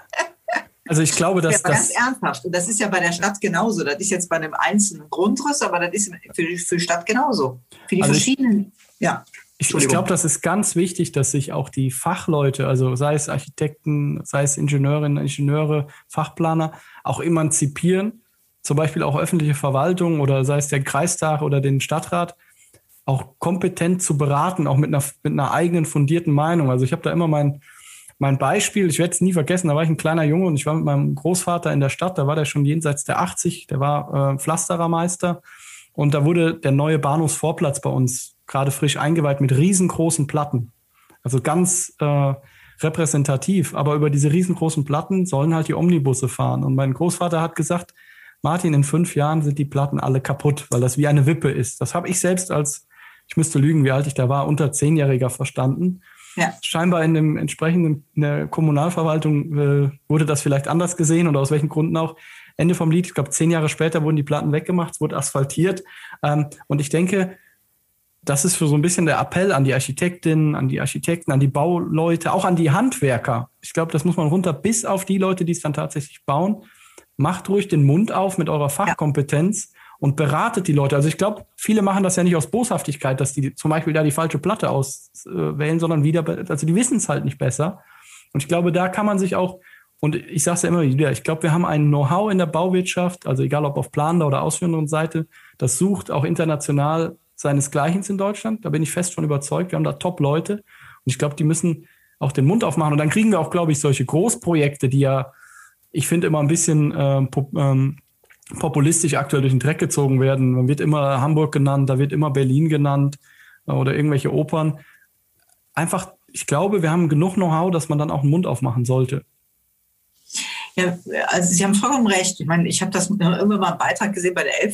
S2: Also ich glaube, dass
S3: das... ganz ernsthaft. Und das ist ja bei der Stadt genauso. Das ist jetzt bei einem einzelnen Grundriss, aber das ist für die Stadt genauso. Für die verschiedenen...
S2: Ich glaube, das ist ganz wichtig, dass sich auch die Fachleute, also sei es Architekten, sei es Ingenieurinnen, Ingenieure, Fachplaner, auch emanzipieren. Zum Beispiel auch öffentliche Verwaltung oder sei es der Kreistag oder den Stadtrat, auch kompetent zu beraten, auch mit einer eigenen fundierten Meinung. Also ich habe da immer mein Beispiel, ich werde es nie vergessen, da war ich ein kleiner Junge und ich war mit meinem Großvater in der Stadt, da war der schon jenseits der 80, der war Pflasterermeister und da wurde der neue Bahnhofsvorplatz bei uns gerade frisch eingeweiht mit riesengroßen Platten. Also ganz repräsentativ, aber über diese riesengroßen Platten sollen halt die Omnibusse fahren. Und mein Großvater hat gesagt, Martin, in 5 Jahren sind die Platten alle kaputt, weil das wie eine Wippe ist. Das habe ich selbst ich müsste lügen, wie alt ich da war, unter 10-Jähriger verstanden. Ja. Scheinbar in der Kommunalverwaltung wurde das vielleicht anders gesehen oder aus welchen Gründen auch. Ende vom Lied, ich glaube 10 Jahre später wurden die Platten weggemacht, es wurde asphaltiert. Und ich denke, das ist für so ein bisschen der Appell an die Architektinnen, an die Architekten, an die Bauleute, auch an die Handwerker. Ich glaube, das muss man runter bis auf die Leute, die es dann tatsächlich bauen. Macht ruhig den Mund auf mit eurer Fachkompetenz und beratet die Leute. Also ich glaube, viele machen das ja nicht aus Boshaftigkeit, dass die zum Beispiel da die falsche Platte auswählen, sondern also die wissen es halt nicht besser. Und ich glaube, da kann man sich auch, und ich sage es ja immer wieder, ich glaube, wir haben ein Know-how in der Bauwirtschaft, also egal ob auf planender oder ausführenden Seite, das sucht auch international seinesgleichen in Deutschland. Da bin ich fest von überzeugt. Wir haben da Top-Leute und ich glaube, die müssen auch den Mund aufmachen. Und dann kriegen wir auch, glaube ich, solche Großprojekte, die ja, ich finde, immer ein bisschen populistisch aktuell durch den Dreck gezogen werden. Man wird immer Hamburg genannt, da wird immer Berlin genannt oder irgendwelche Opern. Einfach, ich glaube, wir haben genug Know-how, dass man dann auch den Mund aufmachen sollte.
S3: Ja, also Sie haben vollkommen recht. Ich meine, ich habe das irgendwann mal einen Beitrag gesehen bei der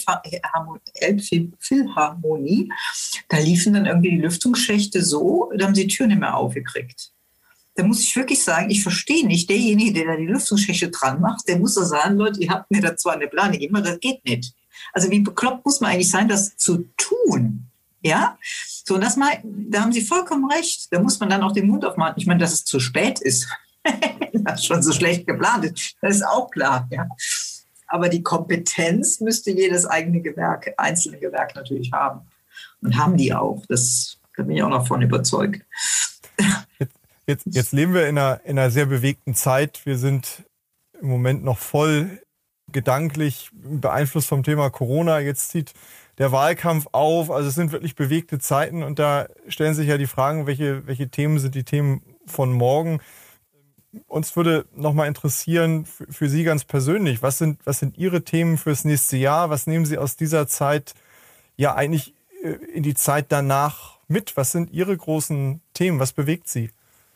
S3: Elbphilharmonie. Da liefen dann irgendwie die Lüftungsschächte so, da haben sie die Tür nicht mehr aufgekriegt. Da muss ich wirklich sagen, ich verstehe nicht, derjenige, der da die Lüftungsschächte dran macht, der muss da sagen, Leute, ihr habt mir da zwar eine Plane gegeben, aber das geht nicht. Also wie bekloppt muss man eigentlich sein, das zu tun? Ja? So, und da haben Sie vollkommen recht. Da muss man dann auch den Mund aufmachen. Ich meine, dass es zu spät ist. Das ist schon so schlecht geplant ist. Das ist auch klar. Ja. Aber die Kompetenz müsste jedes einzelne Gewerk natürlich haben. Und haben die auch. Da bin ich auch noch von überzeugt.
S1: Jetzt leben wir in einer sehr bewegten Zeit. Wir sind im Moment noch voll gedanklich beeinflusst vom Thema Corona. Jetzt zieht der Wahlkampf auf. Also es sind wirklich bewegte Zeiten. Und da stellen sich ja die Fragen, welche Themen sind die Themen von morgen? Uns würde nochmal interessieren, für Sie ganz persönlich, was sind Ihre Themen fürs nächste Jahr? Was nehmen Sie aus dieser Zeit ja eigentlich in die Zeit danach mit? Was sind Ihre großen Themen? Was bewegt Sie?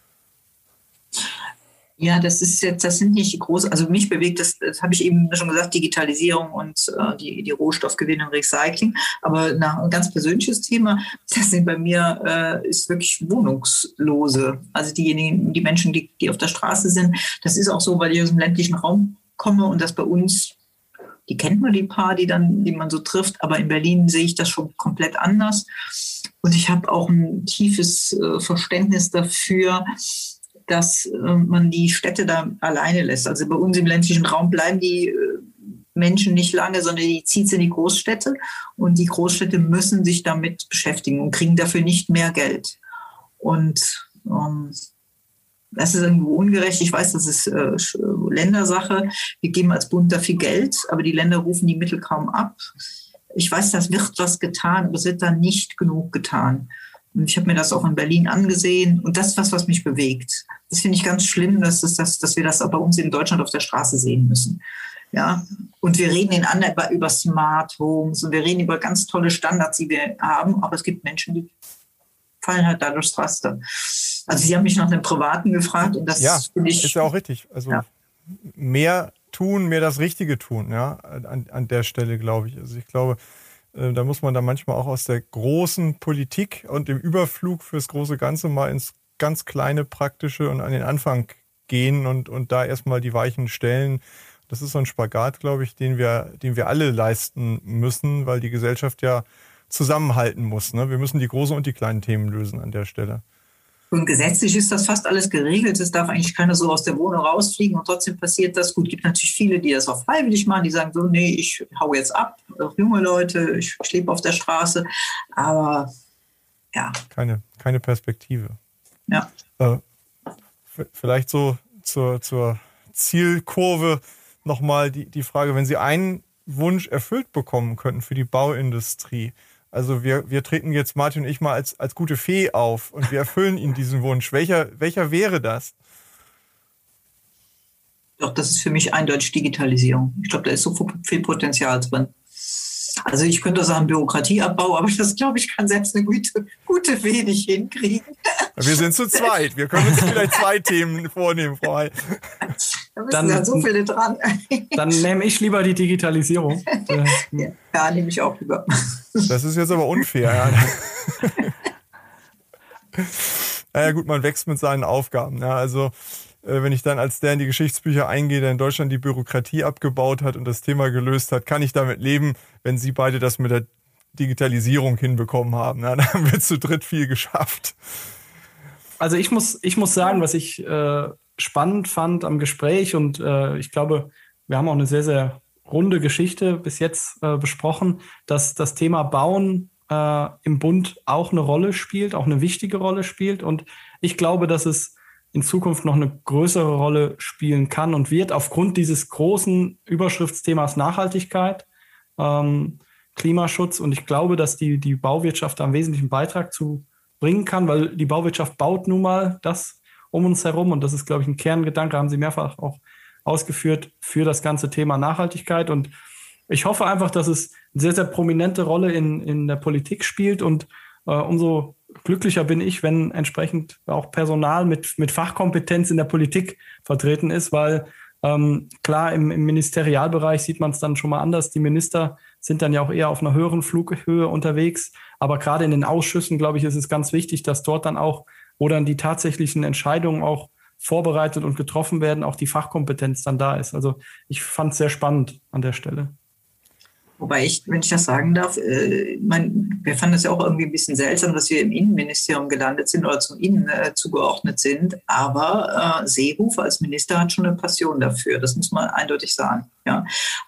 S3: Ja, das sind nicht die großen, also mich bewegt das habe ich eben schon gesagt, Digitalisierung und die Rohstoffgewinnung und Recycling. Aber ein ganz persönliches Thema, das sind bei mir, ist wirklich Wohnungslose. Also die Menschen, die auf der Straße sind. Das ist auch so, weil ich aus dem ländlichen Raum komme und das bei uns, die kennt man die paar, die man so trifft, aber in Berlin sehe ich das schon komplett anders. Und ich habe auch ein tiefes Verständnis dafür, dass man die Städte da alleine lässt. Also bei uns im ländlichen Raum bleiben die Menschen nicht lange, sondern die zieht es in die Großstädte. Und die Großstädte müssen sich damit beschäftigen und kriegen dafür nicht mehr Geld. Und das ist irgendwo ungerecht. Ich weiß, das ist Ländersache. Wir geben als Bund da viel Geld, aber die Länder rufen die Mittel kaum ab. Ich weiß, das wird was getan, aber es wird da nicht genug getan. Und ich habe mir das auch in Berlin angesehen. Und das ist was mich bewegt. Das finde ich ganz schlimm, dass wir das auch bei uns in Deutschland auf der Straße sehen müssen. Ja, und wir reden in anderen über Smart Homes und wir reden über ganz tolle Standards, die wir haben, aber es gibt Menschen, die fallen halt da durchs Raster. Also Sie haben mich nach einem Privaten gefragt und das finde ich...
S1: ist ja auch richtig. Also mehr tun, mehr das Richtige tun, ja, an der Stelle, glaube ich. Also ich glaube, da muss man dann manchmal auch aus der großen Politik und dem Überflug fürs große Ganze mal ins ganz kleine, praktische und an den Anfang gehen und da erstmal die Weichen stellen. Das ist so ein Spagat, glaube ich, den wir alle leisten müssen, weil die Gesellschaft ja zusammenhalten muss. Ne? Wir müssen die großen und die kleinen Themen lösen an der Stelle.
S3: Und gesetzlich ist das fast alles geregelt. Es darf eigentlich keiner so aus der Wohnung rausfliegen und trotzdem passiert das. Gut, es gibt natürlich viele, die das auch freiwillig machen, die sagen so, nee, ich hau jetzt ab. Auch junge Leute, ich lebe auf der Straße. Aber ja.
S1: Keine Perspektive.
S3: Ja.
S1: Vielleicht so zur Zielkurve nochmal die Frage, wenn Sie einen Wunsch erfüllt bekommen könnten für die Bauindustrie. Also wir treten jetzt, Martin und ich, mal als gute Fee auf und wir erfüllen Ihnen diesen Wunsch. Welcher wäre das?
S3: Doch, das ist für mich eindeutig Digitalisierung. Ich glaube, da ist so viel Potenzial drin. Also ich könnte sagen Bürokratieabbau, aber das, glaube ich, kann selbst eine gute Fee nicht hinkriegen.
S1: Wir sind zu zweit. Wir können uns vielleicht 2 Themen vornehmen, Frau Heil.
S3: Da müssen ja so viele dran.
S2: Dann nehme ich lieber die Digitalisierung.
S3: Ja, nehme ich auch lieber.
S1: Das ist jetzt aber unfair. Ja gut, man wächst mit seinen Aufgaben. Ja, also wenn ich dann als der in die Geschichtsbücher eingehe, der in Deutschland die Bürokratie abgebaut hat und das Thema gelöst hat, kann ich damit leben, wenn Sie beide das mit der Digitalisierung hinbekommen haben. Ja, dann haben wir zu dritt viel geschafft.
S2: Also ich muss sagen, was ich spannend fand am Gespräch und ich glaube, wir haben auch eine sehr, sehr runde Geschichte bis jetzt besprochen, dass das Thema Bauen im Bund auch eine Rolle spielt, auch eine wichtige Rolle spielt. Und ich glaube, dass es in Zukunft noch eine größere Rolle spielen kann und wird aufgrund dieses großen Überschriftsthemas Nachhaltigkeit, Klimaschutz. Und ich glaube, dass die Bauwirtschaft da einen wesentlichen Beitrag zu bringen kann, weil die Bauwirtschaft baut nun mal das um uns herum. Und das ist, glaube ich, ein Kerngedanke, haben Sie mehrfach auch ausgeführt, für das ganze Thema Nachhaltigkeit. Und ich hoffe einfach, dass es eine sehr, sehr prominente Rolle in der Politik spielt. Und umso glücklicher bin ich, wenn entsprechend auch Personal mit Fachkompetenz in der Politik vertreten ist, weil klar, im Ministerialbereich sieht man es dann schon mal anders. Die Minister sind dann ja auch eher auf einer höheren Flughöhe unterwegs. Aber gerade in den Ausschüssen, glaube ich, ist es ganz wichtig, dass dort dann auch, wo dann die tatsächlichen Entscheidungen auch vorbereitet und getroffen werden, auch die Fachkompetenz dann da ist. Also ich fand es sehr spannend an der Stelle.
S3: Wobei wenn ich das sagen darf, wir fanden es ja auch irgendwie ein bisschen seltsam, dass wir im Innenministerium gelandet sind oder zum Innen zugeordnet sind. Aber Seehofer als Minister hat schon eine Passion dafür. Das muss man eindeutig sagen. Ja.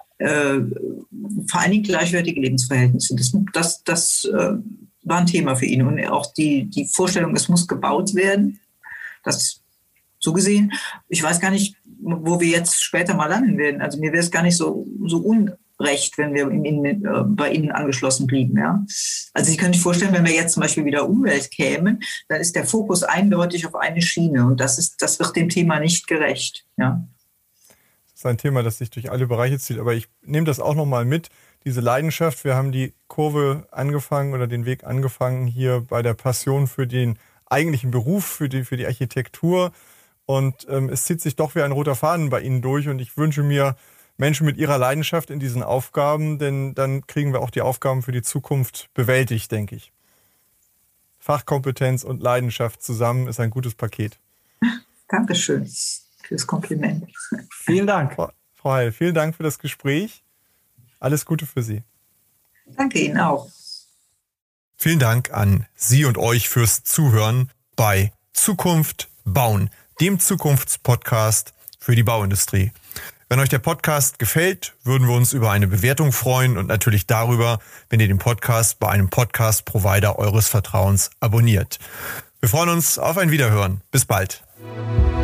S3: Vor allen Dingen gleichwertige Lebensverhältnisse. Das war ein Thema für ihn. Und auch die Vorstellung, es muss gebaut werden, das so gesehen. Ich weiß gar nicht, wo wir jetzt später mal landen werden. Also mir wäre es gar nicht so unrecht, wenn wir bei Ihnen angeschlossen blieben. Ja? Also Sie können sich vorstellen, wenn wir jetzt zum Beispiel wieder Umwelt kämen, dann ist der Fokus eindeutig auf eine Schiene. Und das wird dem Thema nicht gerecht. Ja?
S1: Das ist ein Thema, das sich durch alle Bereiche zieht. Aber ich nehme das auch nochmal mit, diese Leidenschaft. Wir haben die Kurve angefangen oder den Weg angefangen hier bei der Passion für den eigentlichen Beruf, für die Architektur. Und es zieht sich doch wie ein roter Faden bei Ihnen durch. Und ich wünsche mir Menschen mit ihrer Leidenschaft in diesen Aufgaben, denn dann kriegen wir auch die Aufgaben für die Zukunft bewältigt, denke ich. Fachkompetenz und Leidenschaft zusammen ist ein gutes Paket.
S3: Dankeschön fürs Kompliment.
S2: Vielen Dank.
S1: Frau Heil, vielen Dank für das Gespräch. Alles Gute für Sie.
S3: Danke Ihnen auch.
S1: Vielen Dank an Sie und euch fürs Zuhören bei Zukunft bauen, dem Zukunftspodcast für die Bauindustrie. Wenn euch der Podcast gefällt, würden wir uns über eine Bewertung freuen und natürlich darüber, wenn ihr den Podcast bei einem Podcast-Provider eures Vertrauens abonniert. Wir freuen uns auf ein Wiederhören. Bis bald.